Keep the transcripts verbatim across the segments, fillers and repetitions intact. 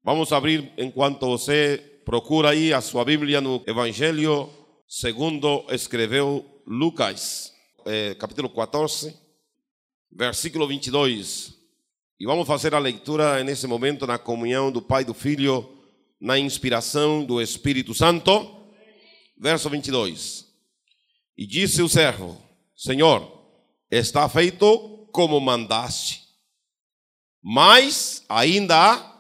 Vamos abrir enquanto você procura aí a sua Bíblia no Evangelho segundo escreveu Lucas, é, capítulo quatorze, versículo vinte e dois. E vamos fazer a leitura nesse momento na comunhão do Pai e do Filho, na inspiração do Espírito Santo. Verso vinte e dois. E disse o servo: Senhor, está feito como mandaste, mas ainda há...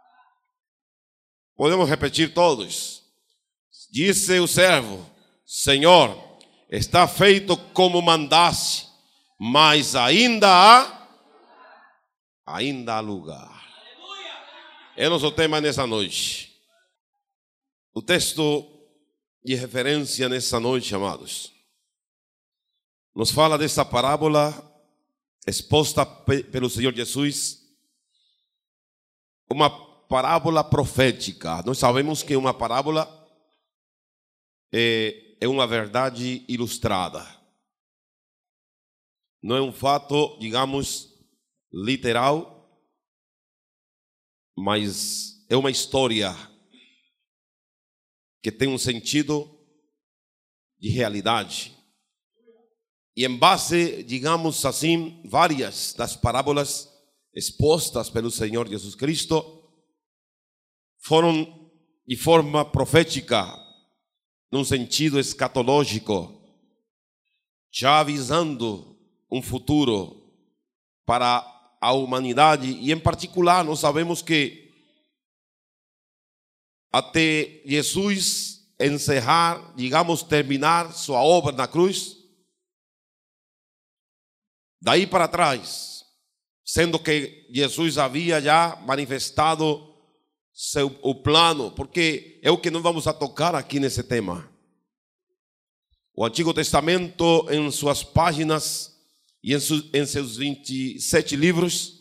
Podemos repetir todos. Disse o servo: Senhor, está feito como mandaste, mas ainda há, ainda há lugar. É nosso tema nessa noite. O texto de referência nessa noite, amados, nos fala dessa parábola exposta pelo Senhor Jesus, uma parábola profética. Nós sabemos que uma parábola é, é uma verdade ilustrada. Não é um fato, digamos, literal, mas é uma história que tem um sentido de realidade. E em base, digamos assim, várias das parábolas expostas pelo Senhor Jesus Cristo foram de forma profética, num sentido escatológico, já avisando um futuro para a humanidade. E em particular, nós sabemos que até Jesus encerrar, digamos, terminar sua obra na cruz, daí para trás, sendo que Jesus havia já manifestado seu, o plano, porque é o que nós vamos a tocar aqui nesse tema. O Antigo Testamento, em suas páginas e em, su, em seus vinte e sete livros,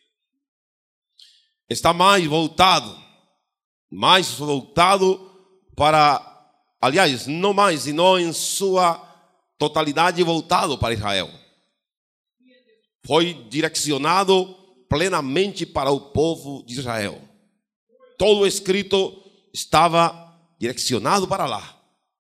está mais voltado, mais voltado para, aliás, não mais, e não em sua totalidade voltado para Israel. Foi direcionado plenamente para o povo de Israel. Todo o escrito estava direcionado para lá.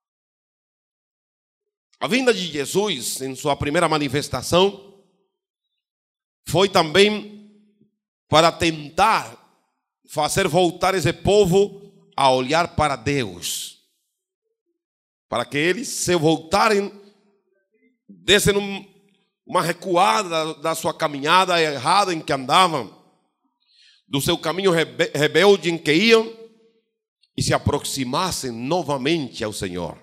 A vinda de Jesus, em sua primeira manifestação, foi também para tentar fazer voltar esse povo a olhar para Deus, para que eles se voltarem, dessem uma recuada da sua caminhada errada em que andavam, do seu caminho rebe- rebelde em que iam, e se aproximassem novamente ao Senhor.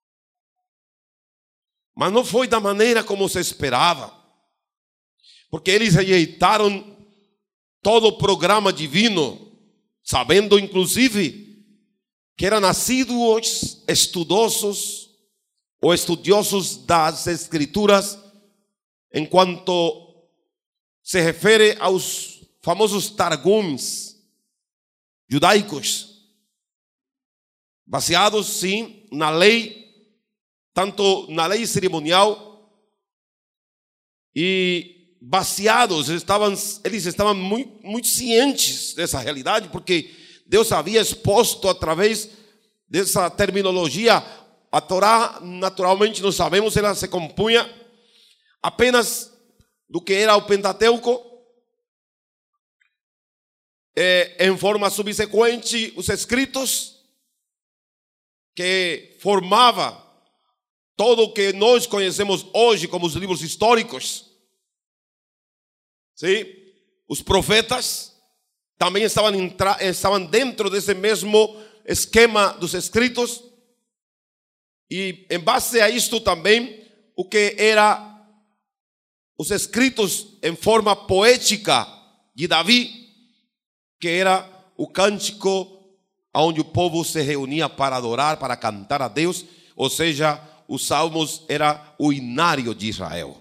Mas não foi da maneira como se esperava, porque eles rejeitaram todo o programa divino, sabendo inclusive que eram nascidos estudosos ou estudiosos das Escrituras, enquanto se refere aos famosos targums judaicos, baseados sim na lei, tanto na lei cerimonial, e baseados, estavam, eles estavam muito, muito cientes dessa realidade, porque Deus havia exposto através dessa terminologia. A Torá, naturalmente, nós sabemos, ela se compunha apenas do que era o Pentateuco, é, em forma subsequente, os escritos, que formava todo o que nós conhecemos hoje como os livros históricos. Sim? Os profetas também estavam, entra, estavam dentro desse mesmo esquema dos escritos. E em base a isto também, o que era os escritos em forma poética de Davi, que era o cântico onde o povo se reunia para adorar, para cantar a Deus. Ou seja, os salmos era o hinário de Israel.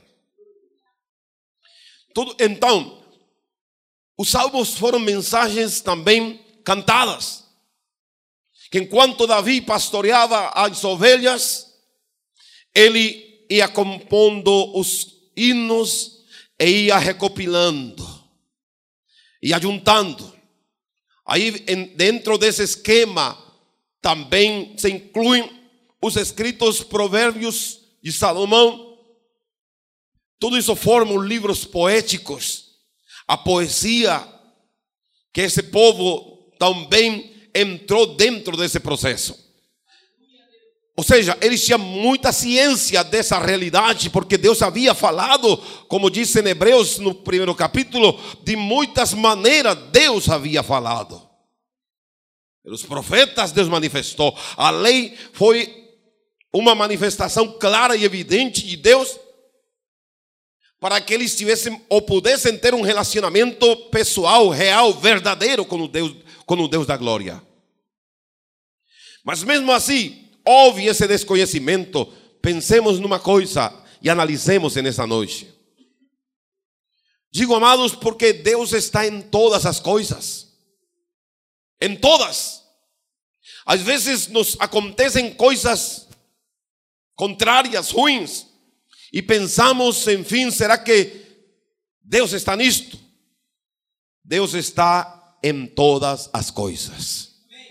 Tudo, então, os salmos foram mensagens também cantadas, que enquanto Davi pastoreava as ovelhas, ele ia compondo os hinos e ia recopilando, ia juntando Aí dentro desse esquema também se incluem os escritos Provérbios de Salomão. Tudo isso formam livros poéticos. A poesia, que esse povo também entrou dentro desse processo. Ou seja, eles tinham muita ciência dessa realidade, porque Deus havia falado, como diz em Hebreus no primeiro capítulo, de muitas maneiras Deus havia falado. Pelos profetas Deus manifestou. A lei foi uma manifestação clara e evidente de Deus, para que eles tivessem ou pudessem ter um relacionamento pessoal, real, verdadeiro com o Deus, com o Deus da glória. Mas mesmo assim, houve esse desconhecimento. Pensemos numa coisa e analisemos nessa noite. Digo, amados, porque Deus está em todas as coisas. Em todas. Às vezes nos acontecem coisas contrárias, ruins, e pensamos, enfim, será que Deus está nisto? Deus está em todas as coisas.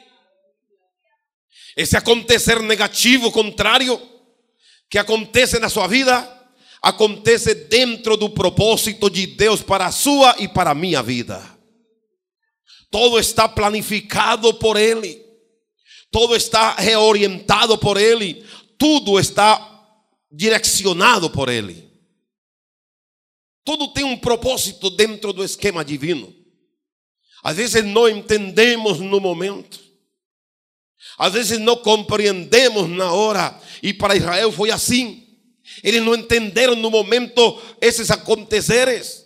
Esse acontecer negativo, contrário, que acontece na sua vida, acontece dentro do propósito de Deus para a sua e para a minha vida. Todo está planificado por Ele. Todo está reorientado por Ele. Tudo está direcionado por Ele. Tudo tem um propósito dentro do esquema divino. Às vezes não entendemos no momento. Às vezes não compreendemos na hora. E para Israel foi assim. Eles não entenderam no momento esses aconteceres.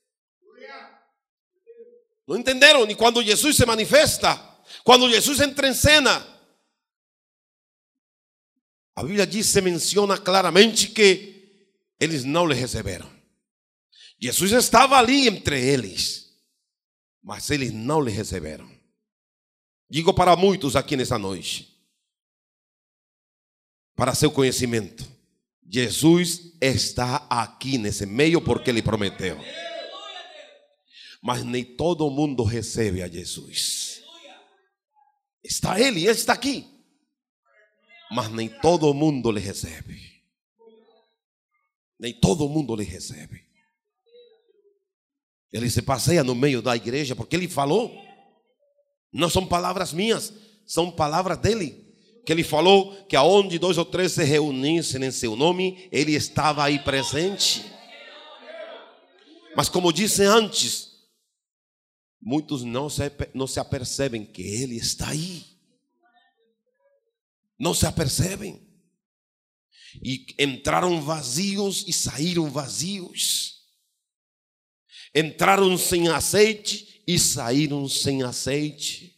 Não entenderam. E quando Jesus se manifesta, quando Jesus entra em cena, a Bíblia diz, se menciona claramente que eles não lhe receberam. Jesus estava ali entre eles, mas eles não lhe receberam. Digo para muitos aqui nessa noite, para seu conhecimento, Jesus está aqui nesse meio porque Ele prometeu. Mas nem todo mundo recebe a Jesus. Está Ele, Ele está aqui. Mas nem todo mundo lhe recebe. Nem todo mundo lhe recebe. Ele se passeia no meio da igreja porque Ele falou. Não são palavras minhas, são palavras dele. Que Ele falou que aonde dois ou três se reunissem em seu nome, Ele estava aí presente. Mas como disse antes, muitos não se, não se apercebem que Ele está aí. Não se apercebem. E entraram vazios e saíram vazios. Entraram sem azeite e saíram sem azeite.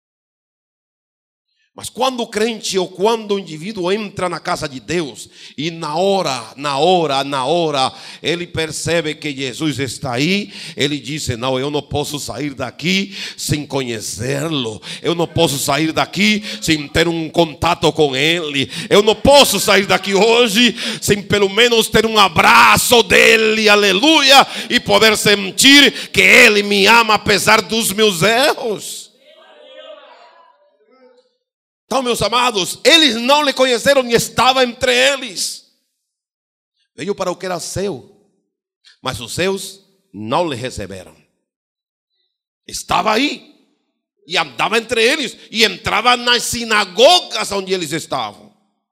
Mas quando o crente ou quando o indivíduo entra na casa de Deus e na hora, na hora, na hora, ele percebe que Jesus está aí, ele diz, não, eu não posso sair daqui sem conhecê-lo. Eu não posso sair daqui sem ter um contato com Ele. Eu não posso sair daqui hoje sem pelo menos ter um abraço dele, aleluia, e poder sentir que Ele me ama apesar dos meus erros. Então, meus amados, eles não lhe conheceram e estava entre eles. Veio para o que era seu, mas os seus não lhe receberam. Estava aí e andava entre eles e entrava nas sinagogas onde eles estavam.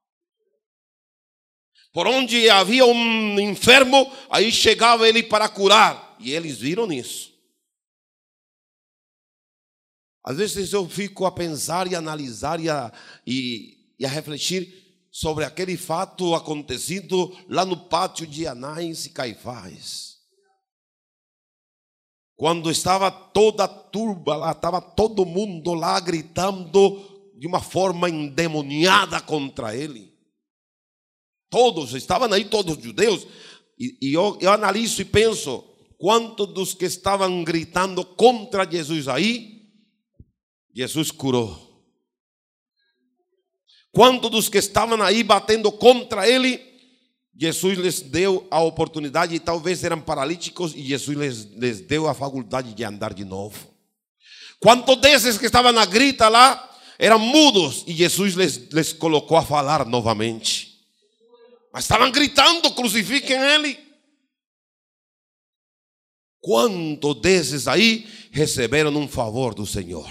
Por onde havia um enfermo, aí chegava ele para curar. E eles viram isso. Às vezes eu fico a pensar e a analisar e a, e, e a refletir sobre aquele fato acontecido lá no pátio de Anás e Caifás. Quando estava toda a turba lá, estava todo mundo lá gritando de uma forma endemoniada contra ele. Todos, estavam aí todos os judeus. E, e eu, eu analiso e penso, quantos dos que estavam gritando contra Jesus aí, Jesus curou. Quantos dos que estavam aí batendo contra ele, Jesus lhes deu a oportunidade, e talvez eram paralíticos, e Jesus lhes, lhes deu a faculdade de andar de novo. Quantos desses que estavam na grita lá eram mudos e Jesus les, les colocou a falar novamente. Mas estavam gritando: crucifiquem ele. Quantos desses aí receberam um favor do Senhor,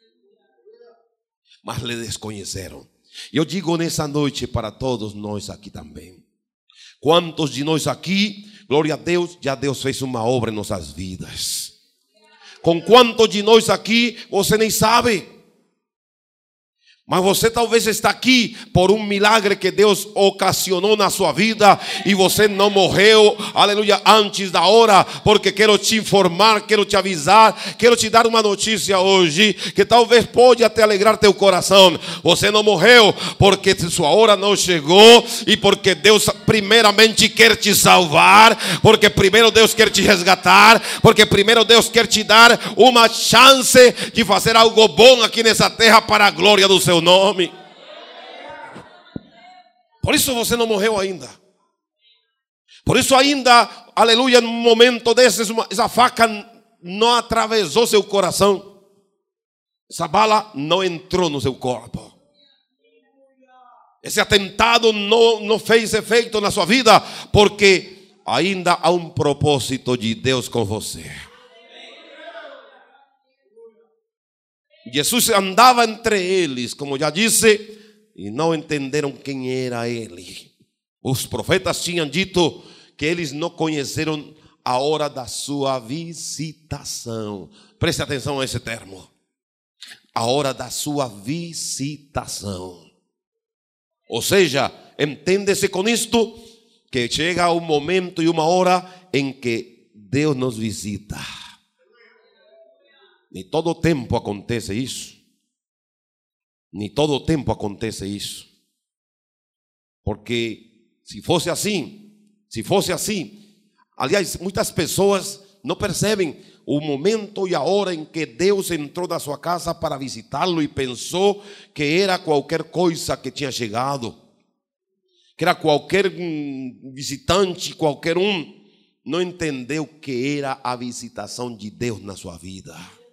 mas lhe desconheceram? Eu digo nessa noite para todos nós aqui também: quantos de nós aqui, glória a Deus, já Deus fez uma obra em nossas vidas? Com quantos de nós aqui você nem sabe? Mas você talvez está aqui por um milagre que Deus ocasionou na sua vida e você não morreu, aleluia, antes da hora. Porque quero te informar, quero te avisar, quero te dar uma notícia hoje que talvez pode até alegrar teu coração. Você não morreu porque sua hora não chegou e porque Deus primeiramente quer te salvar, porque primeiro Deus quer te resgatar, porque primeiro Deus quer te dar uma chance de fazer algo bom aqui nessa terra para a glória do seu nome. Por isso você não morreu ainda. Por isso ainda, aleluia, num momento desses, uma, essa faca não atravessou seu coração. Essa bala não entrou no seu corpo. Esse atentado não, não fez efeito na sua vida, porque ainda há um propósito de Deus com você. Jesus andava entre eles, como já disse, e não entenderam quem era ele. Os profetas tinham dito que eles não conheceram a hora da sua visitação. Preste atenção a esse termo: a hora da sua visitação. Ou seja, entende-se com isto que chega um momento e uma hora em que Deus nos visita. Nem todo o tempo acontece isso. Nem todo o tempo acontece isso. Porque se fosse assim, se fosse assim, aliás, muitas pessoas não percebem o momento e a hora em que Deus entrou na sua casa para visitá-lo e pensou que era qualquer coisa que tinha chegado, que era qualquer visitante, qualquer um. Não entendeu que era a visitação de Deus na sua vida.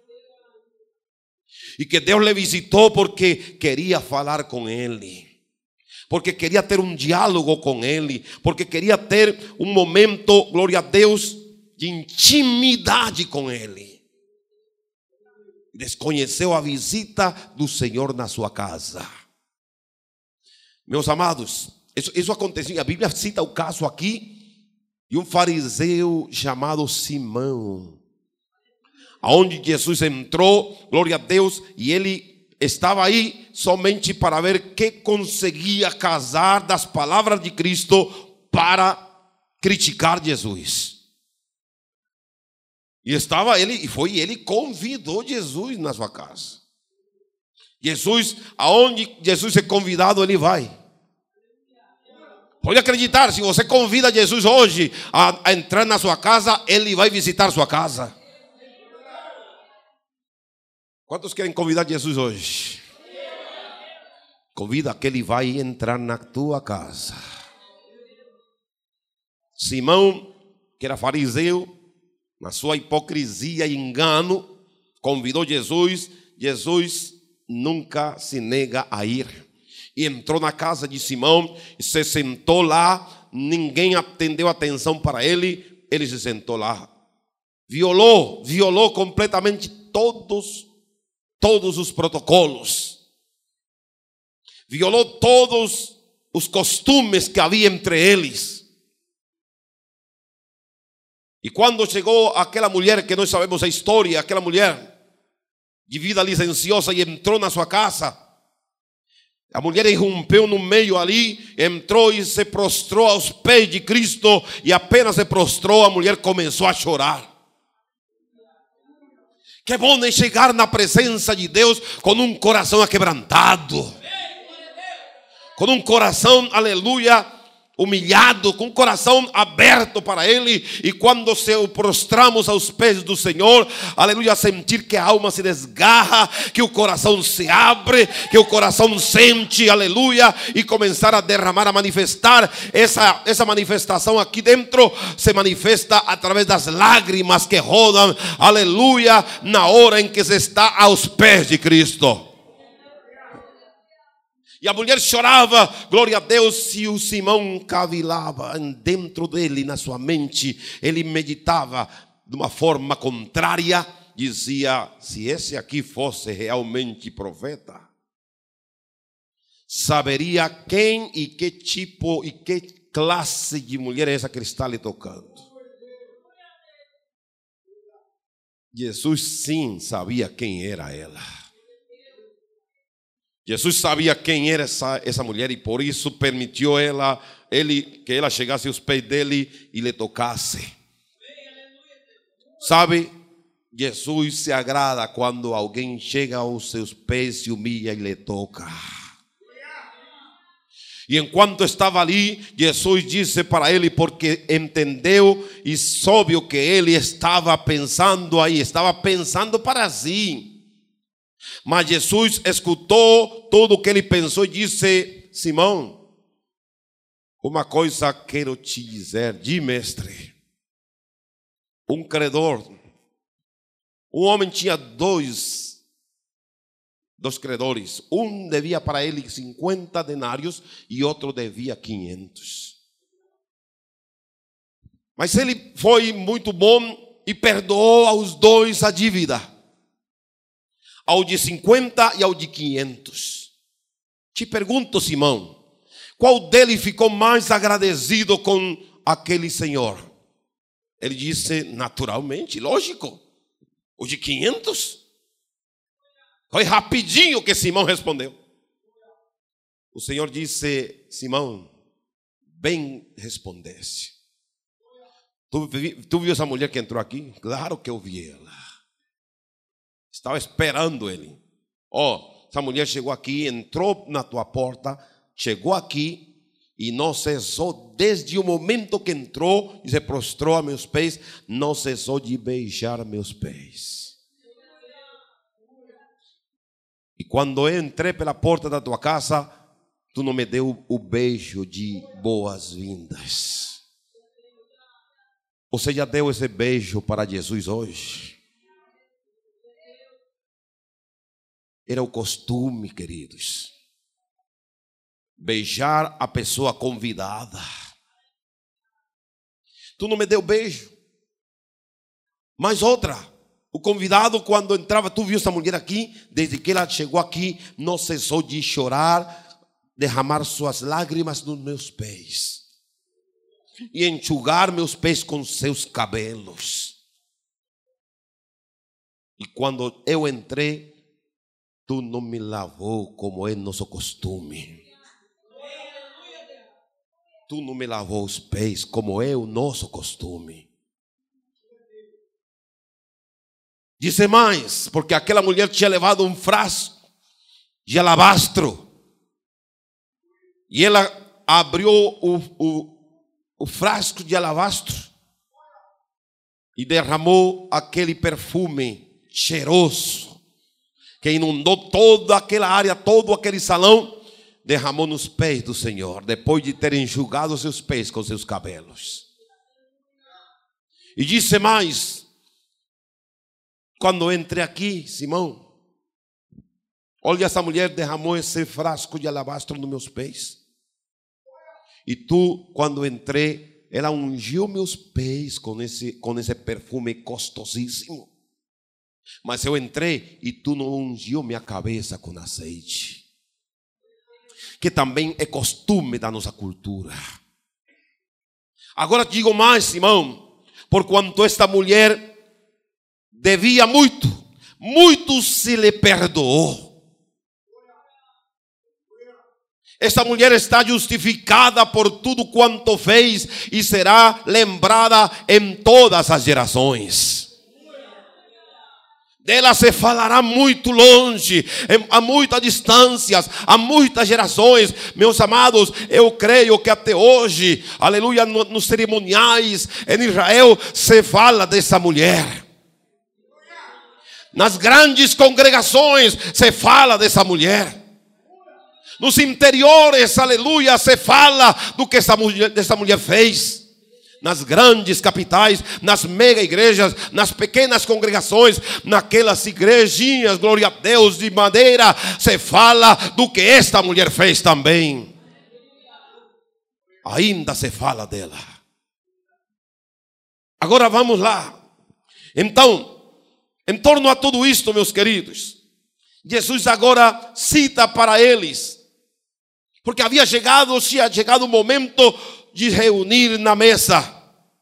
E que Deus lhe visitou porque queria falar com ele, porque queria ter um diálogo com ele, porque queria ter um momento, glória a Deus, de intimidade com ele. Desconheceu a visita do Senhor na sua casa. Meus amados, isso, isso aconteceu. A Bíblia cita o caso aqui de um fariseu chamado Simão, aonde Jesus entrou, glória a Deus, e ele estava aí somente para ver que conseguia casar das palavras de Cristo para criticar Jesus. E estava ele, e foi ele que convidou Jesus na sua casa. Jesus, aonde Jesus é convidado, ele vai. Pode acreditar, se você convida Jesus hoje a, a entrar na sua casa, ele vai visitar sua casa. Quantos querem convidar Jesus hoje? Convida que ele vai entrar na tua casa. Simão, que era fariseu, na sua hipocrisia e engano, convidou Jesus. Jesus nunca se nega a ir. E entrou na casa de Simão, se sentou lá, ninguém atendeu atenção para ele, ele se sentou lá. Violou, violou completamente todos Todos os protocolos, violou todos os costumes que havia entre eles. E quando chegou aquela mulher que nós sabemos a história, aquela mulher de vida licenciosa, e entrou na sua casa, a mulher irrompeu no meio ali, entrou e se prostrou aos pés de Cristo, e apenas se prostrou, a mulher começou a chorar. Que bom é chegar na presença de Deus com um coração aquebrantado, com um coração, aleluia, humilhado, com o coração aberto para Ele. E quando se prostramos aos pés do Senhor, aleluia, sentir que a alma se desgarra, que o coração se abre, que o coração sente, aleluia, e começar a derramar, a manifestar. Essa, essa manifestação aqui dentro se manifesta através das lágrimas que rodam, aleluia, na hora em que se está aos pés de Cristo. E a mulher chorava, glória a Deus, e o Simão cavilava dentro dele, na sua mente. Ele meditava de uma forma contrária. Dizia, se esse aqui fosse realmente profeta, saberia quem e que tipo e que classe de mulher é essa que está lhe tocando. Jesus sim sabia quem era ela. Jesus sabia quem era essa, essa mulher, e por isso permitiu ela, ele, que ela chegasse aos pés dele e lhe tocasse. Sabe, Jesus se agrada quando alguém chega aos seus pés, se humilha e lhe toca. E enquanto estava ali, Jesus disse para ele, porque entendeu e soube o que ele estava pensando aí, estava pensando para si. Mas Jesus escutou tudo o que ele pensou e disse: Simão, uma coisa quero te dizer, diz mestre. Um credor, um homem tinha dois, dois credores. Um devia para ele cinquenta denários e outro devia quinhentos. Mas ele foi muito bom e perdoou aos dois a dívida, ao de cinquenta e ao de quinhentos. Te pergunto, Simão, qual dele ficou mais agradecido com aquele senhor? Ele disse, naturalmente, lógico, o de quinhentos. Foi rapidinho que Simão respondeu. O Senhor disse, Simão, bem respondesse. Tu, tu viu essa mulher que entrou aqui? Claro que eu vi ela. Estava esperando ele. Ó, oh, essa mulher chegou aqui, entrou na tua porta, chegou aqui e não cessou, desde o momento que entrou e se prostrou a meus pés, não cessou de beijar meus pés. E quando eu entrei pela porta da tua casa, tu não me deu o beijo de boas-vindas. Você já deu esse beijo para Jesus hoje? Era o costume, queridos, beijar a pessoa convidada. Tu não me deu beijo. Mas outra, o convidado quando entrava, tu viu essa mulher aqui, desde que ela chegou aqui, não cessou de chorar, derramar suas lágrimas nos meus pés e enxugar meus pés com seus cabelos. E quando eu entrei, tu não me lavou como é nosso costume. Tu não me lavou os pés como é o nosso costume. Disse mais, porque aquela mulher tinha levado um frasco de alabastro. E ela abriu o, o, o frasco de alabastro e derramou aquele perfume cheiroso que inundou toda aquela área, todo aquele salão, derramou nos pés do Senhor, depois de ter enxugado seus pés com seus cabelos. E disse mais, quando eu entrei aqui, Simão, olha, essa mulher derramou esse frasco de alabastro nos meus pés. E tu, quando entrei, ela ungiu meus pés com esse, com esse perfume costosíssimo. Mas eu entrei e tu não ungiu minha cabeça com azeite, que também é costume da nossa cultura. Agora te digo mais, Simão, porquanto esta mulher devia muito, muito se lhe perdoou. Esta mulher está justificada por tudo quanto fez e será lembrada em todas as gerações. Dela se falará muito longe, a muitas distâncias, a muitas gerações. Meus amados, eu creio que até hoje, aleluia, nos cerimoniais em Israel se fala dessa mulher. Nas grandes congregações se fala dessa mulher. Nos interiores, aleluia, se fala do que essa mulher, dessa mulher fez. Nas grandes capitais, nas mega igrejas, nas pequenas congregações, naquelas igrejinhas, glória a Deus, de madeira, se fala do que esta mulher fez também. Ainda se fala dela. Agora vamos lá. Então, em torno a tudo isto, meus queridos, Jesus agora cita para eles, porque havia chegado, tinha chegado o momento de reunir na mesa.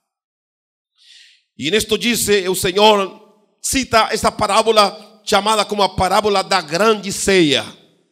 E nisto disse o Senhor, cita esta parábola chamada como a parábola da grande ceia,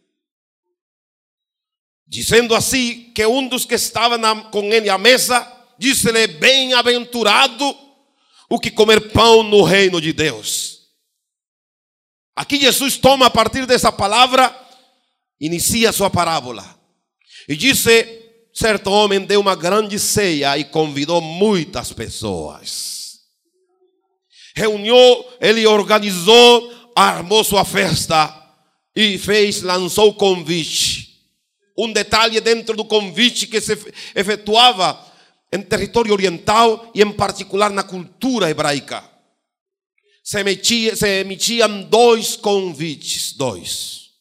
dizendo assim que um dos que estava na, com ele à mesa, disse-lhe: bem-aventurado o que comer pão no reino de Deus. Aqui Jesus toma a partir dessa palavra, inicia sua parábola. E disse: certo homem deu uma grande ceia e convidou muitas pessoas. Reuniu, ele organizou, armou sua festa e fez, lançou o convite. Um detalhe dentro do convite que se efetuava em território oriental e em particular na cultura hebraica. Se, emitia, se emitiam dois convites, dois.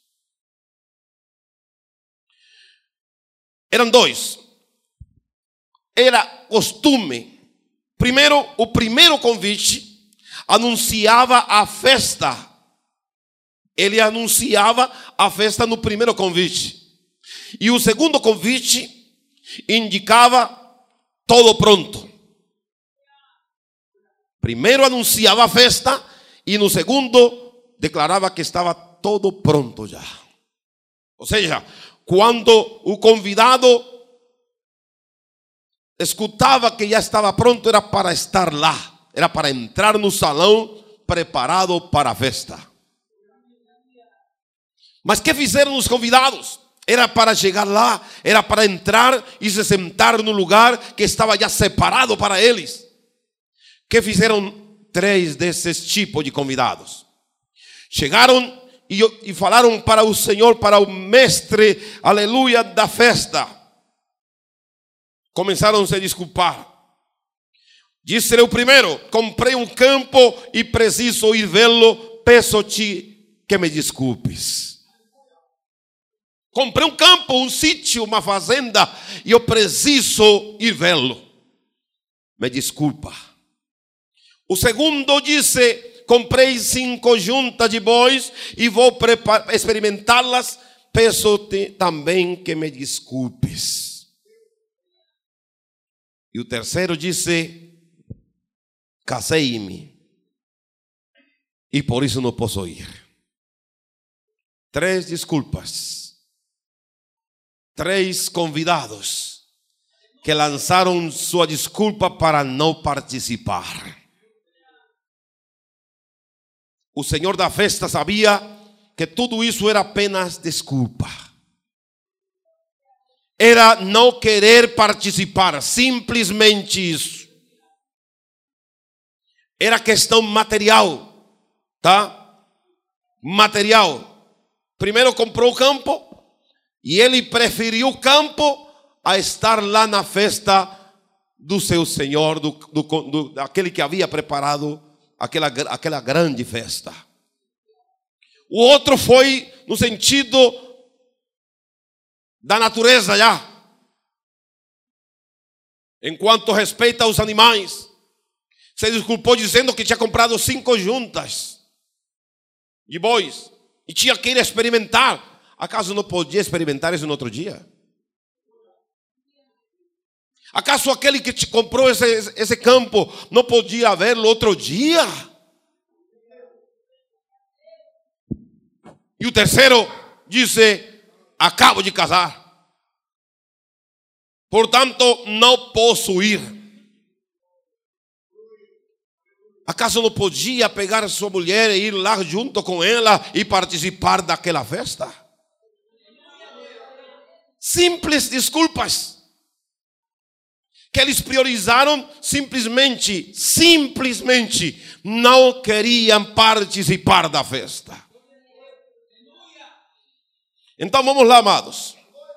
Eram dois. Era costume. Primeiro, o primeiro convite anunciava a festa. Ele anunciava a festa no primeiro convite. E o segundo convite indicava todo pronto. Primeiro anunciava a festa e no segundo declarava que estava todo pronto já. Ou seja, quando o convidado escutava que já estava pronto, era para estar lá. Era para entrar no salão preparado para a festa. Mas que fizeram os convidados? Era para chegar lá, era para entrar e se sentar no lugar que estava já separado para eles. Que fizeram três desses tipos de convidados? Chegaram e, e falaram para o Senhor, para o mestre, aleluia, da festa. Começaram a se desculpar. Disse-lhe o primeiro: comprei um campo e preciso ir vê-lo, peço-te que me desculpes. Comprei um campo, um sítio, uma fazenda, e eu preciso ir vê-lo. Me desculpa. O segundo disse: comprei cinco juntas de bois e vou experimentá-las, peço-te também que me desculpes. E o terceiro disse: casei-me e por isso não posso ir. Três desculpas. Três convidados que lançaram sua desculpa para não participar. O Senhor da festa sabia que tudo isso era apenas desculpa. Era não querer participar, simplesmente isso. Era questão material, tá? Material. Primeiro comprou o campo e ele preferiu o campo a estar lá na festa do seu Senhor, do, do, do, daquele que havia preparado aquela, aquela grande festa. O outro foi no sentido da natureza já. Enquanto respeita os animais, se desculpou dizendo que tinha comprado cinco juntas de bois e tinha que ir experimentar. Acaso não podia experimentar isso no outro dia? Acaso aquele que te comprou esse, esse campo não podia vê-lo outro dia? E o terceiro disse: acabo de casar, portanto não posso ir. Acaso não podia pegar a sua mulher e ir lá junto com ela e participar daquela festa? Simples desculpas que eles priorizaram, simplesmente, simplesmente não queriam participar da festa. Então vamos lá, amados. O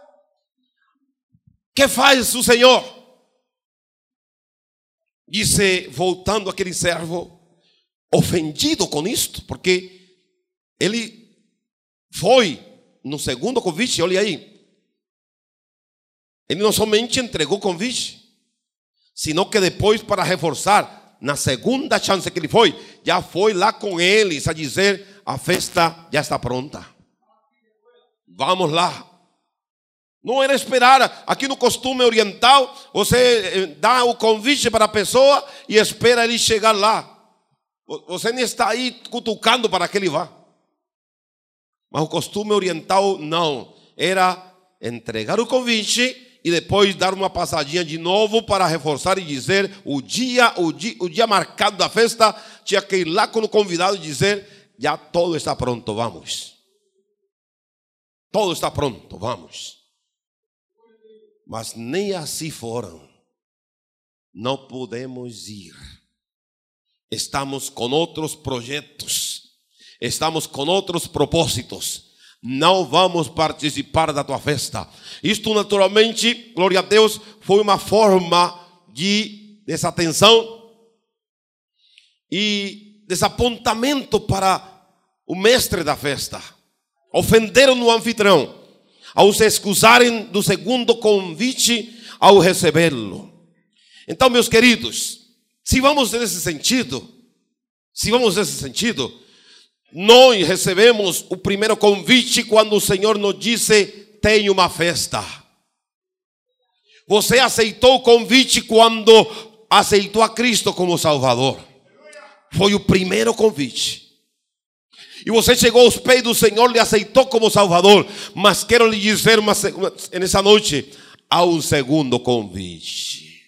que faz o Senhor? Disse, voltando aquele servo, ofendido com isto, porque ele foi no segundo convite, olha aí. Ele não somente entregou o convite, senão que depois, para reforçar, na segunda chance que ele foi, já foi lá com eles a dizer, a festa já está pronta. Vamos lá. Não era esperar. Aqui no costume oriental, você dá o convite para a pessoa e espera ele chegar lá. Você nem está aí cutucando para que ele vá. Mas o costume oriental não. Era entregar o convite e depois dar uma passadinha de novo para reforçar e dizer o dia, o dia, o dia marcado da festa, tinha que ir lá com o convidado e dizer, já todo está pronto, vamos. Todo está pronto, vamos. Mas nem assim foram. Não podemos ir. Estamos com outros projetos. Estamos com outros propósitos. Não vamos participar da tua festa. Isto naturalmente, glória a Deus, foi uma forma de desatenção e desapontamento para o mestre da festa. Ofenderam o anfitrião ao se excusarem do segundo convite ao recebê-lo. Então, meus queridos, se vamos nesse sentido, se vamos nesse sentido, nós recebemos o primeiro convite quando o Senhor nos disse, tem uma festa. Você aceitou o convite quando aceitou a Cristo como Salvador. Foi o primeiro convite. E você chegou aos pés do Senhor, lhe aceitou como Salvador. Mas quero lhe dizer uma, uma, nessa noite, há um segundo convite.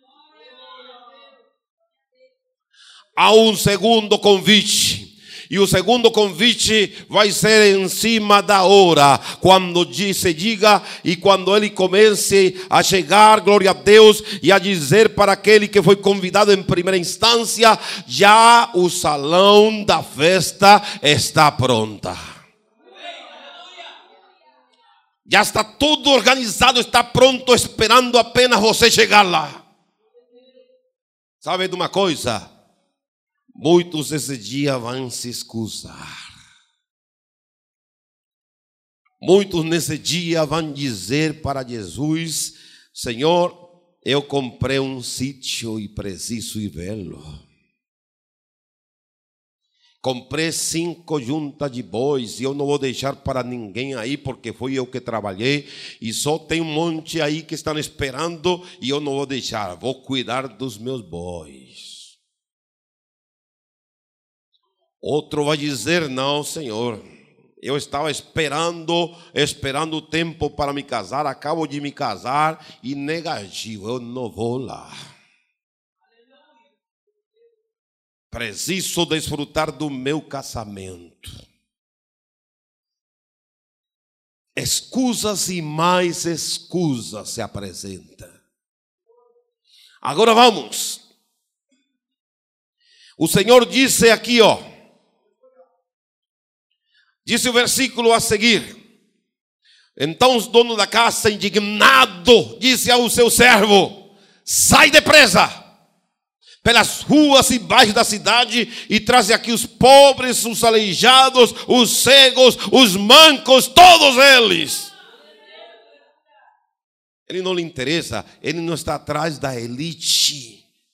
Há um segundo convite. E o segundo convite vai ser em cima da hora, quando se diga e quando ele comece a chegar, glória a Deus, e a dizer para aquele que foi convidado em primeira instância, já o salão da festa está pronta. Já está tudo organizado, está pronto, esperando apenas você chegar lá. Sabe de uma coisa? Muitos esse dia vão se excusar. Muitos nesse dia vão dizer para Jesus, Senhor, eu comprei um sítio e preciso ir vê-lo. Comprei cinco juntas de bois e eu não vou deixar para ninguém aí, porque foi eu que trabalhei. E só tem um monte aí que estão esperando e eu não vou deixar. Vou cuidar dos meus bois. Outro vai dizer, não, Senhor, eu estava esperando, esperando o tempo para me casar, acabo de me casar e negativo, eu não vou lá. Preciso desfrutar do meu casamento. Escusas e mais escusas se apresentam. Agora vamos. O Senhor disse aqui, ó. Disse o versículo a seguir. Então o dono da casa, indignado, disse ao seu servo, sai depressa pelas ruas e bairros da cidade e traze aqui os pobres, os aleijados, os cegos, os mancos, todos eles. Ele não lhe interessa, ele não está atrás da elite.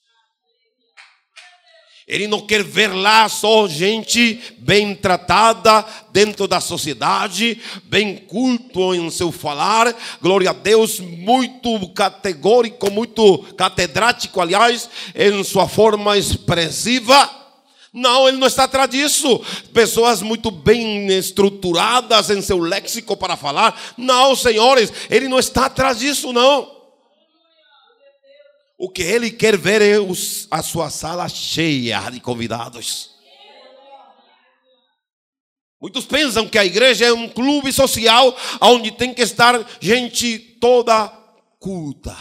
Ele não quer ver lá só gente bem tratada dentro da sociedade, bem culto em seu falar, glória a Deus, muito categórico, muito catedrático, aliás, em sua forma expressiva. Não, ele não está atrás disso. Pessoas muito bem estruturadas em seu léxico para falar. Não, senhores, ele não está atrás disso, não. O que Ele quer ver é os, a sua sala cheia de convidados. Muitos pensam que a igreja é um clube social onde tem que estar gente toda culta.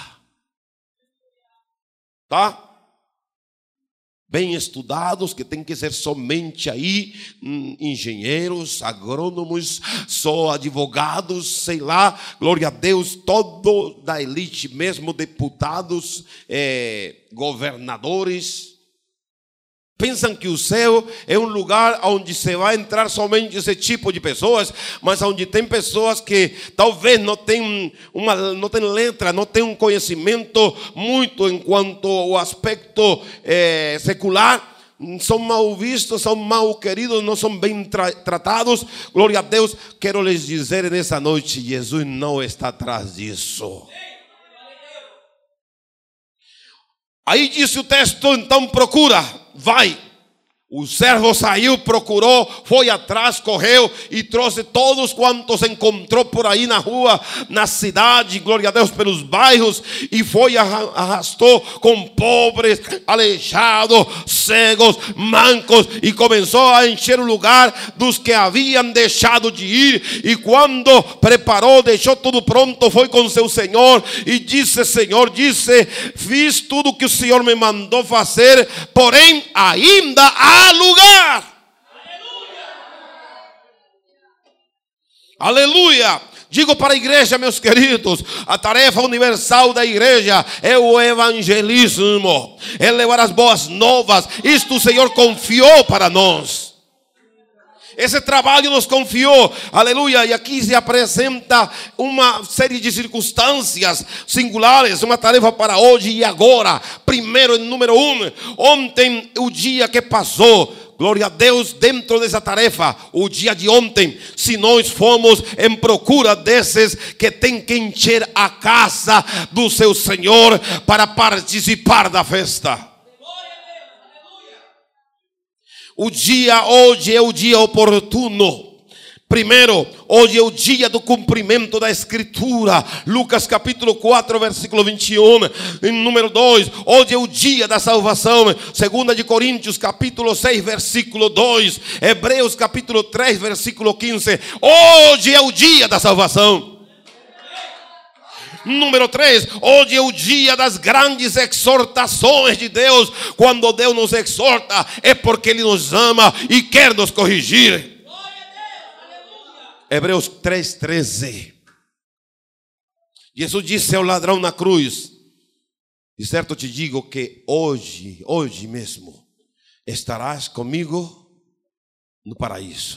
Tá? Bem estudados, que tem que ser somente aí hum, engenheiros, agrônomos, só advogados, sei lá, glória a Deus, todo da elite mesmo, deputados, é, governadores. Pensam que o céu é um lugar onde você vai entrar somente esse tipo de pessoas, mas onde tem pessoas que talvez não tem uma, não tem letra, não tem um conhecimento muito em quanto ao aspecto é, secular, são mal vistos, são mal queridos, não são bem tra tratados. Glória a Deus, quero lhes dizer nessa noite, Jesus não está atrás disso. Aí disse o texto, então procura, vai. O servo saiu, procurou, foi atrás, correu e trouxe todos quantos encontrou por aí na rua, na cidade, glória a Deus, pelos bairros, e foi, arrastou com pobres, aleijados, cegos, mancos, e começou a encher o lugar dos que haviam deixado de ir. E quando preparou, deixou tudo pronto, foi com seu senhor e disse: Senhor, disse, fiz tudo o que o Senhor me mandou fazer, porém ainda há lugar. Aleluia. Aleluia. Digo para a igreja, meus queridos, a tarefa universal da igreja é o evangelismo, é levar as boas novas. Isto o Senhor confiou para nós. Esse trabalho nos confiou, aleluia, e aqui se apresenta uma série de circunstâncias singulares, uma tarefa para hoje e agora. Primeiro, número um, ontem, o dia que passou, glória a Deus, dentro dessa tarefa, o dia de ontem, se nós fomos em procura desses que tem que encher a casa do seu Senhor para participar da festa. O dia hoje é o dia oportuno. Primeiro, hoje é o dia do cumprimento da Escritura. Lucas capítulo quatro, versículo vinte e um. Em número dois, hoje é o dia da salvação. Segunda de Coríntios capítulo seis, versículo dois. Hebreus capítulo três, versículo quinze. Hoje é o dia da salvação. Número três, hoje é o dia das grandes exortações de Deus. Quando Deus nos exorta, é porque Ele nos ama e quer nos corrigir. Hebreus três, treze. Jesus disse ao ladrão na cruz: de certo te digo que hoje, hoje mesmo, estarás comigo no paraíso.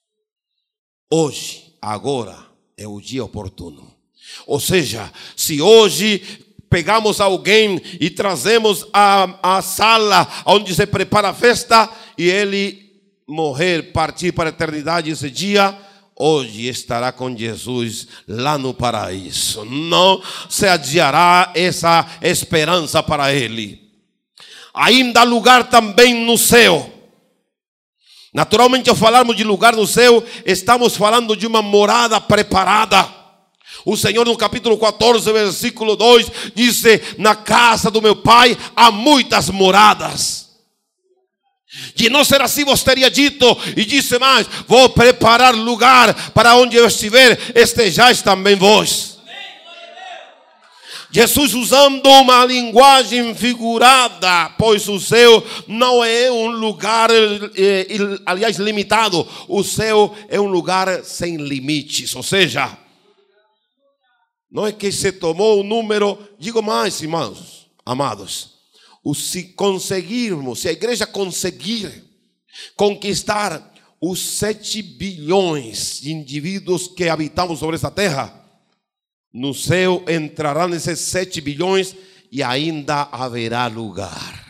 Hoje, agora, é o dia oportuno. Ou seja, se hoje pegamos alguém e trazemos a, a sala onde se prepara a festa e ele morrer, partir para a eternidade esse dia, hoje estará com Jesus lá no paraíso. Não se adiará essa esperança para ele. Ainda há lugar também no céu. Naturalmente, ao falarmos de lugar no céu, estamos falando de uma morada preparada. O Senhor no capítulo quatorze, versículo dois, disse: na casa do meu pai há muitas moradas. De não ser assim, vos teria dito, e disse mais: vou preparar lugar para onde eu estiver, estejais também vós. Jesus usando uma linguagem figurada, pois o céu não é um lugar, eh, aliás, limitado. O céu é um lugar sem limites, ou seja, não é que se tomou o número, digo mais, irmãos, amados, o se conseguirmos, se a igreja conseguir conquistar os sete bilhões de indivíduos que habitamos sobre essa terra, no céu entrará nesses sete bilhões e ainda haverá lugar.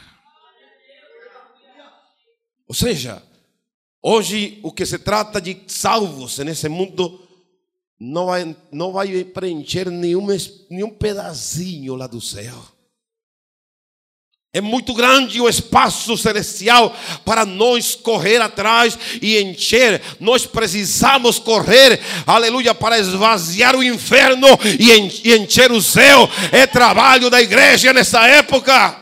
Ou seja, hoje o que se trata de salvos nesse mundo não vai, não vai preencher nenhum, nenhum pedacinho lá do céu. É muito grande o espaço celestial para nós correr atrás e encher. Nós precisamos correr, aleluia, para esvaziar o inferno e encher o céu. É trabalho da igreja nessa época.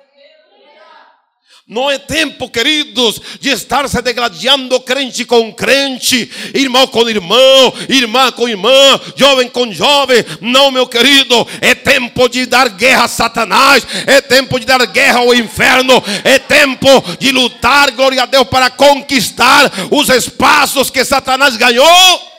Não é tempo, queridos, de estar se degladiando crente com crente, irmão com irmão, irmã com irmã, jovem com jovem. Não, meu querido, é tempo de dar guerra a Satanás, é tempo de dar guerra ao inferno, é tempo de lutar, glória a Deus, para conquistar os espaços que Satanás ganhou.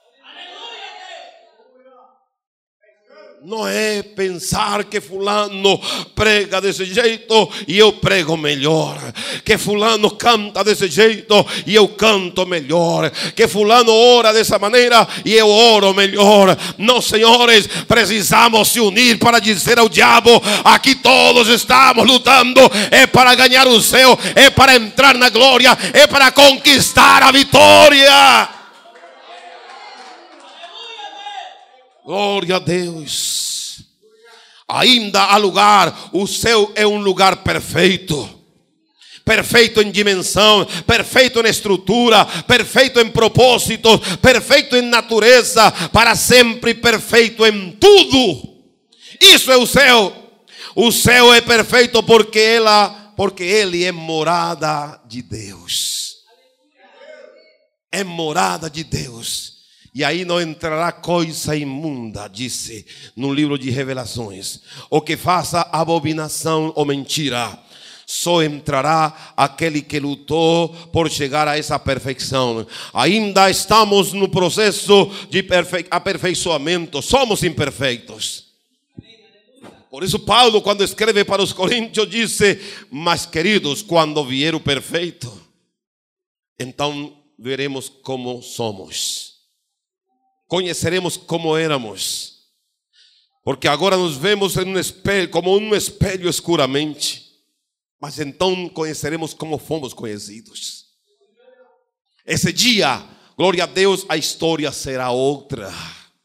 Não é pensar que fulano prega desse jeito e eu prego melhor, que fulano canta desse jeito e eu canto melhor, que fulano ora dessa maneira e eu oro melhor. Não, senhores, precisamos se unir para dizer ao diabo: aqui todos estamos lutando, é para ganhar o céu, é para entrar na glória, é para conquistar a vitória. Glória a Deus. Ainda há lugar. O céu é um lugar perfeito. Perfeito em dimensão, perfeito em estrutura, perfeito em propósitos, perfeito em natureza, para sempre perfeito em tudo. Isso é o céu. O céu é perfeito porque ela, porque ele é morada de Deus. É morada de Deus. E aí não entrará coisa imunda, disse no livro de Revelações, o que faça abominação ou mentira. Só entrará aquele que lutou por chegar a essa perfeição. Ainda estamos no processo de perfe... aperfeiçoamento. Somos imperfeitos. Por isso Paulo, quando escreve para os Coríntios, disse: mas queridos, quando vier o perfeito, então veremos como somos. Conheceremos como éramos, porque agora nos vemos em um espelho, como um espelho escuramente, mas então conheceremos como fomos conhecidos. Esse dia, glória a Deus, a história será outra.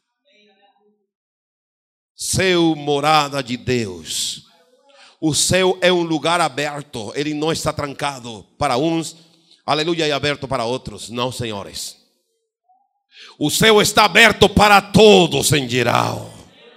Céu, morada de Deus. O céu é um lugar aberto, ele não está trancado para uns, aleluia, e aberto para outros. Não, senhores. O céu está aberto para todos em geral.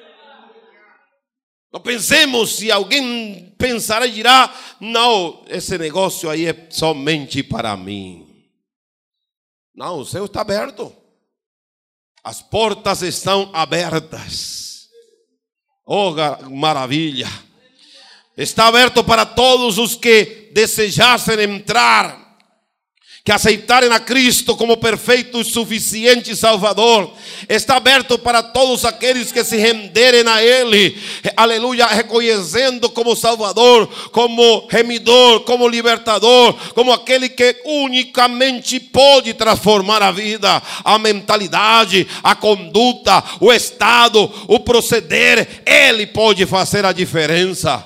Não pensemos, se alguém pensar e dirá: não, esse negócio aí é somente para mim. Não, o céu está aberto. As portas estão abertas. Oh, maravilha. Está aberto para todos os que desejassem entrar, que aceitarem a Cristo como perfeito e suficiente Salvador. Está aberto para todos aqueles que se renderem a Ele, aleluia, reconhecendo como Salvador, como remidor, como libertador, como aquele que unicamente pode transformar a vida, a mentalidade, a conduta, o estado, o proceder. Ele pode fazer a diferença.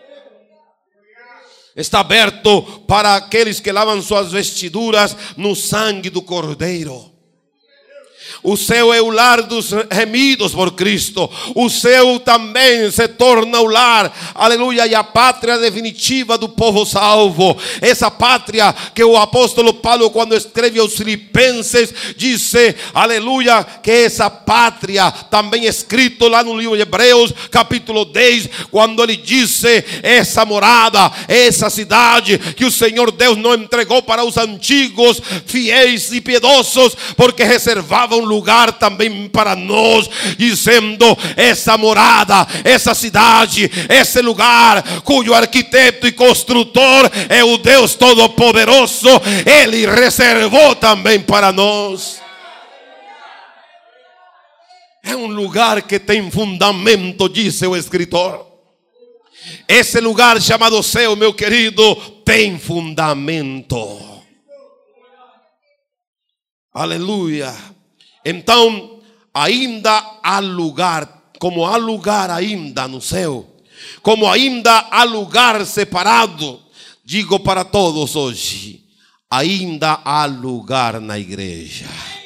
Está aberto para aqueles que lavam suas vestiduras no sangue do Cordeiro. O céu é o lar dos remidos por Cristo. O céu também se torna o lar, aleluia, e a pátria definitiva do povo salvo. Essa pátria que o apóstolo Paulo, quando escreve aos Filipenses, disse, aleluia, que essa pátria também é escrito lá no livro de Hebreus, capítulo dez, quando ele disse: essa morada, essa cidade que o Senhor Deus não entregou para os antigos, fiéis e piedosos, porque reservavam lugar também para nós, dizendo: essa morada, essa cidade, esse lugar cujo arquiteto e construtor é o Deus Todo-Poderoso, Ele reservou também para nós. É um lugar que tem fundamento, disse o escritor. Esse lugar chamado céu, meu querido, tem fundamento. Aleluia. Então, ainda há lugar, como há lugar ainda no céu, como ainda há lugar separado, digo para todos hoje, ainda há lugar na igreja.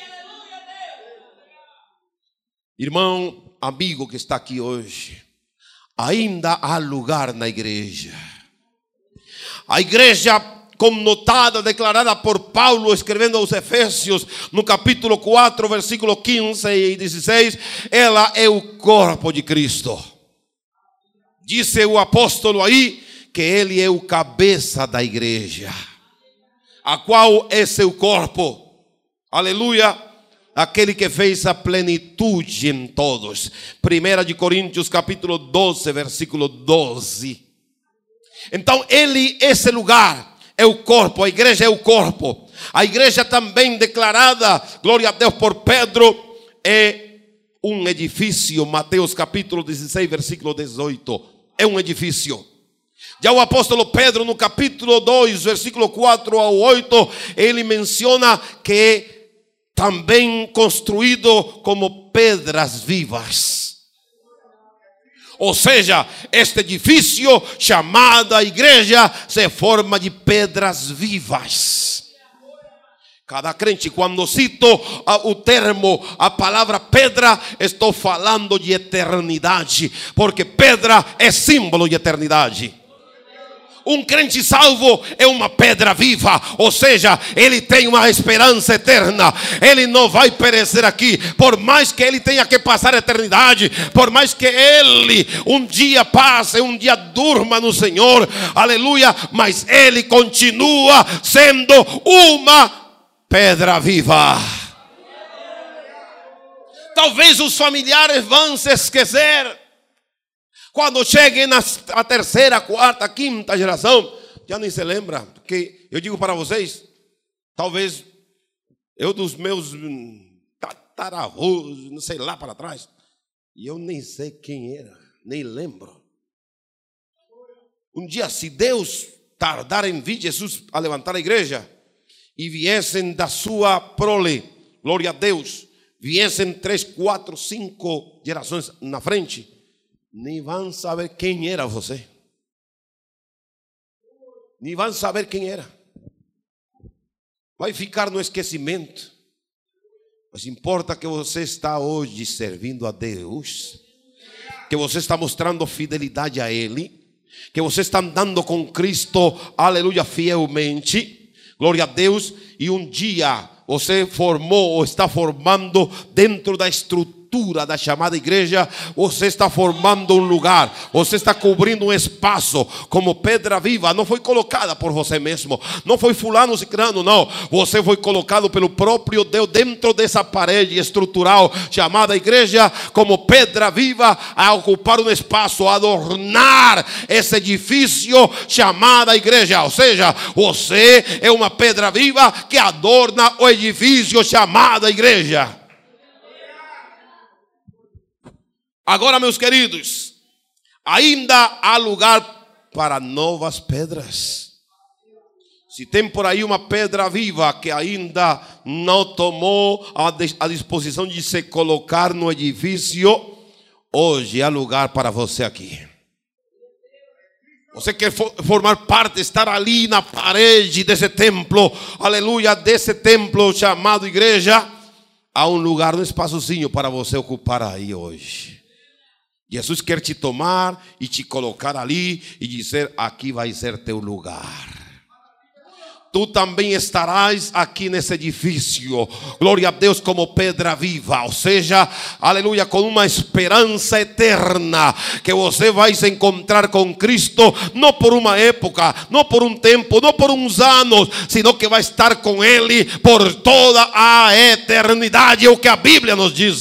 Irmão, amigo que está aqui hoje, ainda há lugar na igreja. a igreja connotada, declarada por Paulo, escrevendo aos Efésios, no capítulo quatro, versículo quinze e dezesseis, ela é o corpo de Cristo. Disse o apóstolo aí que ele é o cabeça da igreja, a qual é seu corpo. Aleluia. Aquele que fez a plenitude em todos. Primeira de Coríntios capítulo doze, versículo doze. Então ele, esse lugar é o corpo, a igreja é o corpo. A igreja também declarada, glória a Deus, por Pedro, é um edifício. Mateus capítulo dezesseis, versículo dezoito. É um edifício. Já o apóstolo Pedro, no capítulo dois, versículo quatro ao oito, ele menciona que também construído como pedras vivas. Ou seja, este edifício chamado a igreja se forma de pedras vivas. Cada crente, quando cito o termo, a palavra pedra, estou falando de eternidade, porque pedra é símbolo de eternidade. Um crente salvo é uma pedra viva, ou seja, ele tem uma esperança eterna. Ele não vai perecer aqui, por mais que ele tenha que passar a eternidade, por mais que ele um dia passe, um dia durma no Senhor, aleluia, mas ele continua sendo uma pedra viva. Talvez os familiares vão se esquecer. Quando cheguem na terceira, quarta, quinta geração, já nem se lembra. Porque eu digo para vocês, talvez eu dos meus tataravôs, não sei lá para trás, e eu nem sei quem era, nem lembro. Um dia, se Deus tardar em vir Jesus a levantar a igreja, e viessem da sua prole, glória a Deus, viessem três, quatro, cinco gerações na frente, nem vão saber quem era você. Nem vão saber quem era. Vai ficar no esquecimento. Mas importa que você está hoje servindo a Deus, que você está mostrando fidelidade a Ele, que você está andando com Cristo, aleluia, fielmente, glória a Deus, e um dia você formou ou está formando dentro da estrutura da chamada igreja, você está formando um lugar, você está cobrindo um espaço como pedra viva. Não foi colocada por você mesmo, não foi fulano cicrano, não. Você foi colocado pelo próprio Deus dentro dessa parede estrutural chamada igreja, como pedra viva, a ocupar um espaço, a adornar esse edifício chamada igreja. Ou seja, você é uma pedra viva que adorna o edifício chamado igreja. Agora, meus queridos, ainda há lugar para novas pedras. Se tem por aí uma pedra viva que ainda não tomou a disposição de se colocar no edifício, hoje há lugar para você aqui. Você quer formar parte, estar ali na parede desse templo, aleluia, desse templo chamado igreja, há um lugar, um espaçozinho para você ocupar aí hoje. Jesus quer te tomar e te colocar ali e dizer: aqui vai ser teu lugar. Tu também estarás aqui nesse edifício, glória a Deus, como pedra viva, ou seja, aleluia, com uma esperança eterna, que você vai se encontrar com Cristo, não por uma época, não por um tempo, não por uns anos, sino que vai estar com Ele por toda a eternidade, é o que a Bíblia nos diz.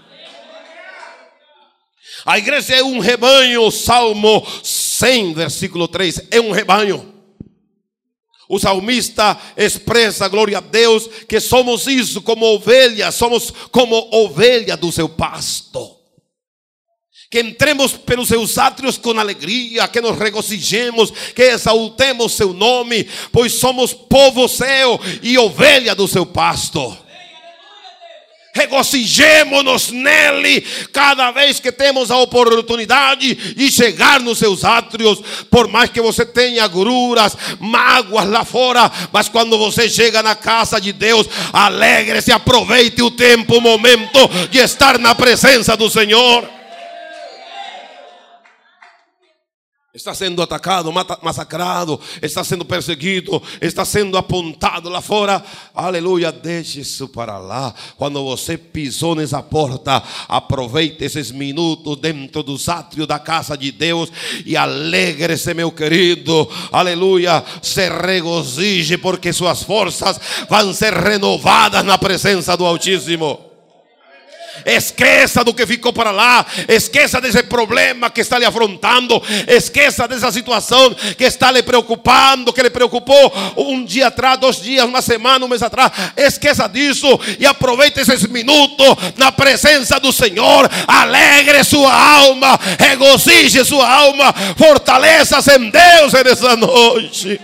A igreja é um rebanho, Salmo cem, versículo três, é um rebanho. O salmista expressa, glória a Deus, que somos isso, como ovelhas, somos como ovelha do seu pasto. Que entremos pelos seus átrios com alegria, que nos regozijemos, que exaltemos seu nome, pois somos povo seu e ovelha do seu pasto. Regozijemo-nos nele cada vez que temos a oportunidade de chegar nos seus átrios. Por mais que você tenha agruras, mágoas lá fora, mas quando você chega na casa de Deus, alegre-se, aproveite o tempo, o momento de estar na presença do Senhor. está sendo atacado, massacrado, está sendo perseguido, está sendo apontado lá fora. Aleluia, deixe isso para lá. Quando você pisou nessa porta, aproveite esses minutos dentro dos átrios da casa de Deus e alegre-se, meu querido. Aleluia, se regozije, porque suas forças vão ser renovadas na presença do Altíssimo. Esqueça do que ficou para lá. Esqueça desse problema que está lhe afrontando. Esqueça dessa situação que está lhe preocupando, que lhe preocupou um dia atrás, dois dias, uma semana, um mês atrás. Esqueça disso e aproveite esses minutos na presença do Senhor. Alegre sua alma, regozije sua alma, fortaleça-se em Deus nessa noite.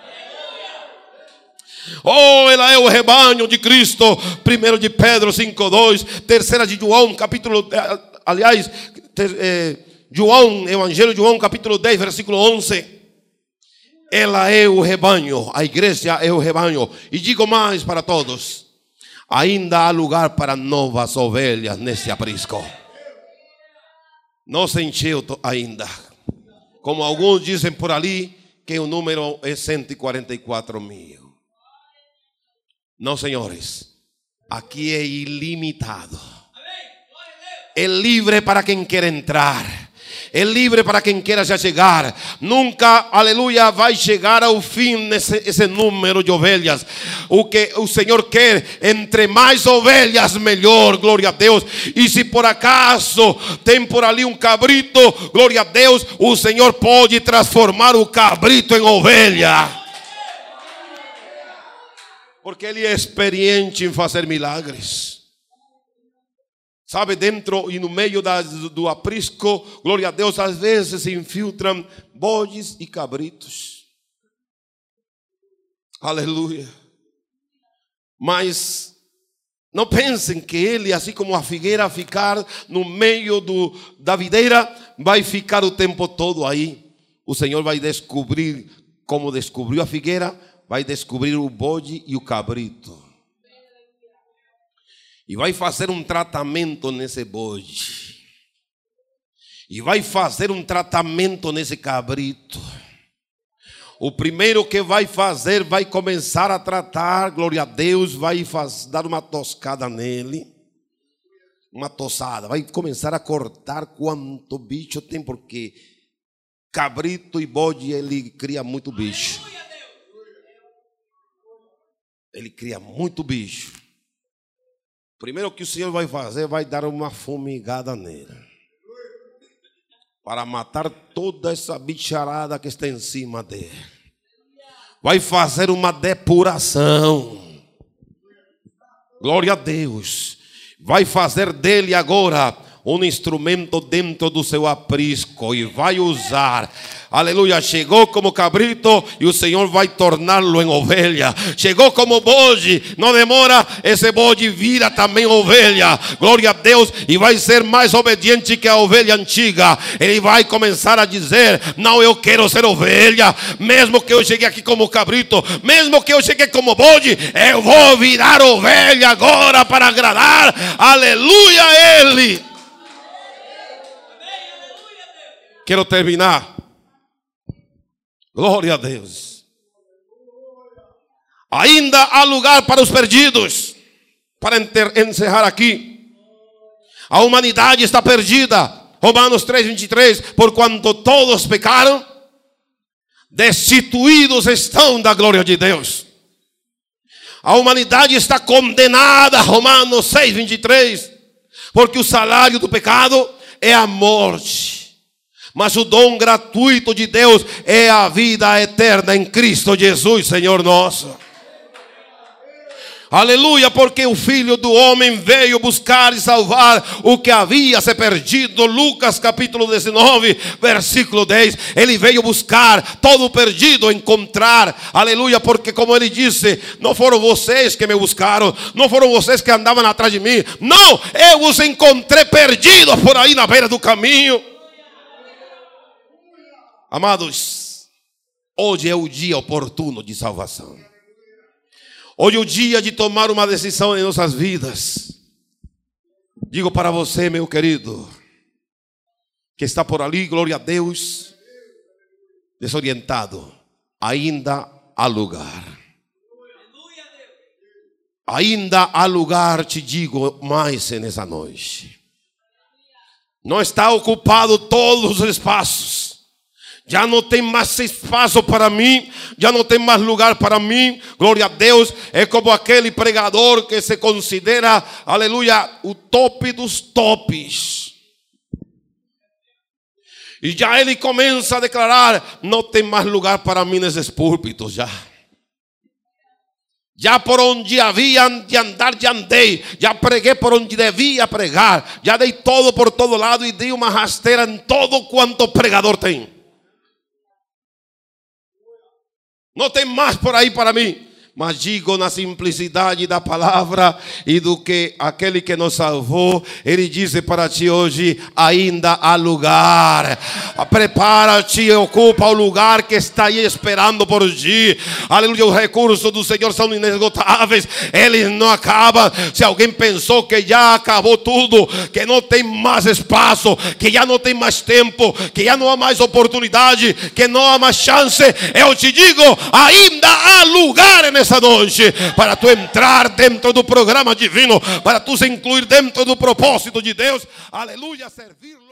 Oh, ela é o rebanho de Cristo. Primeiro de Pedro cinco, dois. Terceira de João, capítulo, aliás, é, João, Evangelho de João, capítulo dez, versículo onze. Ela é o rebanho, a igreja é o rebanho. E digo mais para todos: ainda há lugar para novas ovelhas nesse aprisco. Não se encheu ainda. Como alguns dizem por ali, que o número é cento e quarenta e quatro mil. Não, senhores, aqui é ilimitado. É livre para quem quer entrar. É livre para quem queira já chegar. Nunca, aleluia, vai chegar ao fim esse, esse número de ovelhas. O que o Senhor quer, entre mais ovelhas, melhor, glória a Deus. E se por acaso tem por ali um cabrito, glória a Deus, o Senhor pode transformar o cabrito em ovelha. Porque Ele é experiente em fazer milagres. Sabe, dentro e no meio da, do aprisco, glória a Deus, às vezes se infiltram bodes e cabritos. Aleluia. Mas não pensem que Ele, assim como a figueira ficar no meio do, da videira, vai ficar o tempo todo aí. O Senhor vai descobrir, como descobriu a figueira, vai descobrir o bode e o cabrito. E vai fazer um tratamento nesse bode. E vai fazer um tratamento nesse cabrito. O primeiro que vai fazer, vai começar a tratar, glória a Deus, vai faz, dar uma toscada nele. Uma tossada. Vai começar a cortar quanto bicho tem, porque cabrito e bode, ele cria muito bicho. Ele cria muito bicho. Primeiro que o Senhor vai fazer, vai dar uma fumigada nele. Para matar toda essa bicharada que está em cima dele. Vai fazer uma depuração. Glória a Deus. Vai fazer dele agora um instrumento dentro do seu aprisco. E vai usar. Aleluia, chegou como cabrito e o Senhor vai torná-lo em ovelha. Chegou como bode, não demora, esse bode vira também ovelha. Glória a Deus, e vai ser mais obediente que a ovelha antiga. Ele vai começar a dizer: não, eu quero ser ovelha. Mesmo que eu chegue aqui como cabrito, mesmo que eu chegue como bode, eu vou virar ovelha agora para agradar, aleluia, a Ele. Quero terminar. Glória a Deus. Ainda há lugar para os perdidos. Para encerrar aqui, a humanidade está perdida. Romanos três, vinte e três. Porquanto todos pecaram, destituídos estão da glória de Deus. A humanidade está condenada. Romanos seis, vinte e três. Porque o salário do pecado é a morte. Mas o dom gratuito de Deus é a vida eterna em Cristo Jesus, Senhor nosso. Aleluia, porque o Filho do Homem veio buscar e salvar o que havia se perdido. Lucas capítulo dezenove, versículo dez. Ele veio buscar todo o perdido, encontrar. Aleluia, porque como ele disse, não foram vocês que me buscaram, não foram vocês que andavam atrás de mim. Não, eu os encontrei perdidos por aí na beira do caminho. Amados, hoje é o dia oportuno de salvação. Hoje é o dia de tomar uma decisão em nossas vidas. Digo para você, meu querido, que está por ali, glória a Deus. desorientado, ainda há lugar. Ainda há lugar, te digo mais nessa noite. Não está ocupado todos os espaços. Já não tem mais espaço para mim, já não tem mais lugar para mim. Glória a Deus. É como aquele pregador que se considera, aleluia, o top dos tops. E já ele começa a declarar: não tem mais lugar para mim nesses púlpitos já. Já por onde havia de andar, já andei. Já preguei por onde devia pregar. Já dei todo por todo lado e dei uma rasteira em todo quanto pregador tem. Não tem mais por aí para mim. Mas digo na simplicidade da palavra e do que aquele que nos salvou, ele diz para ti hoje: ainda há lugar. Prepara-te e ocupa o lugar que está aí esperando por ti. Aleluia, os recursos do Senhor são inesgotáveis, eles não acabam. Se alguém pensou que já acabou tudo, que não tem mais espaço, que já não tem mais tempo, que já não há mais oportunidade, que não há mais chance, eu te digo: ainda há lugar nessa essa noite, para tu entrar dentro do programa divino, para tu se incluir dentro do propósito de Deus, aleluia, servir.